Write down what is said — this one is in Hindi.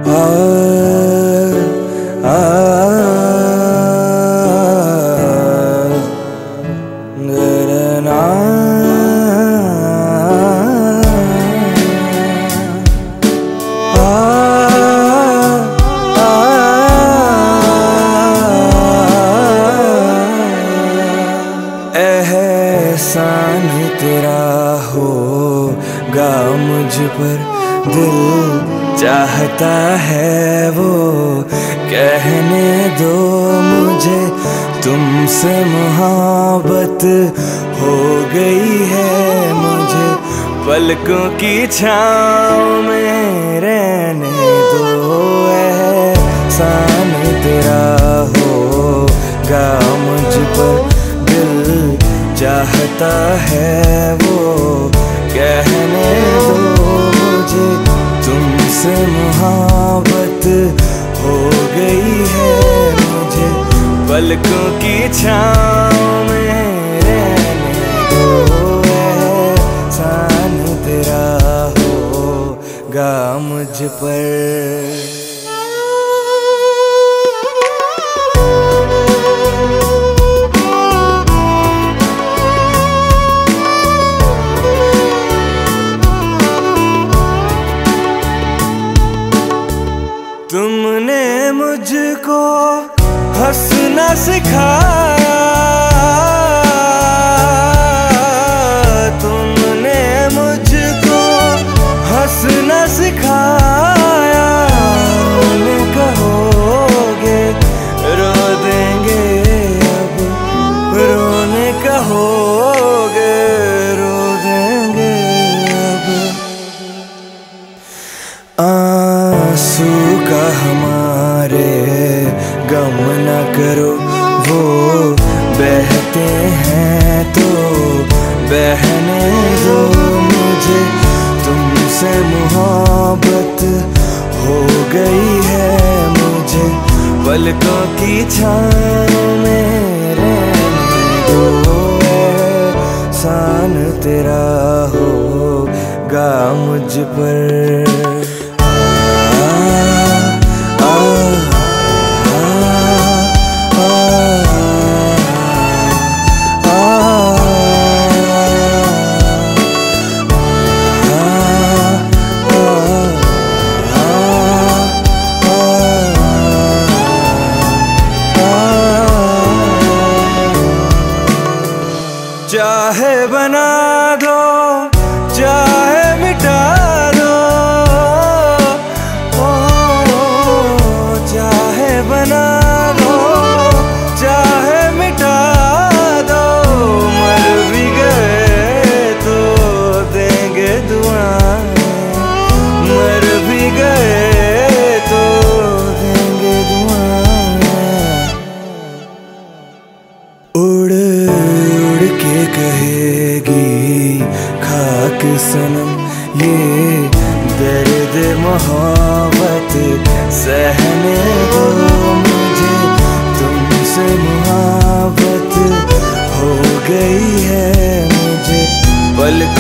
आ, आ, दरना, एहसान तेरा होगा मुझ पर, दिल चाहता है वो कहने दो मुझे, तुमसे मोहब्बत हो गई है मुझे, पलकों की छाँव में रहने दो। एहसान तेरा होगा मुझ पर, दिल चाहता है वो कहने दो मुझे, तुमसे मोहब्बत हो गई है मुझे, पलकों की छाँव में रहने दो। एहसान तेरा होगा मुझ पर। तुमने मुझको हंसना सिखाया, तुमने मुझको हंसना सिखाया, रोने कहोगे रो देंगे अब, रोने कहोगे रो देंगे अब। आंसू का हमारे गम न करो, वो बहते हैं तो बहने दो मुझे, तुमसे मोहब्बत हो गई है मुझे, पलकों की छाँव में रहने दो। एहसान तेरा होगा मुझ पर। चाहे बना दो चाहे मिटा दो, चाहे बना दो चाहे मिटा दो, मर भी गए तो देंगे दुआएं, मर भी गए तो देंगे दुआएं। उड़ के कहेगी खाक सनम ये दर्द मोहब्बत सहने दो मुझे, तुमसे मोहब्बत हो गई है मुझे, पलकों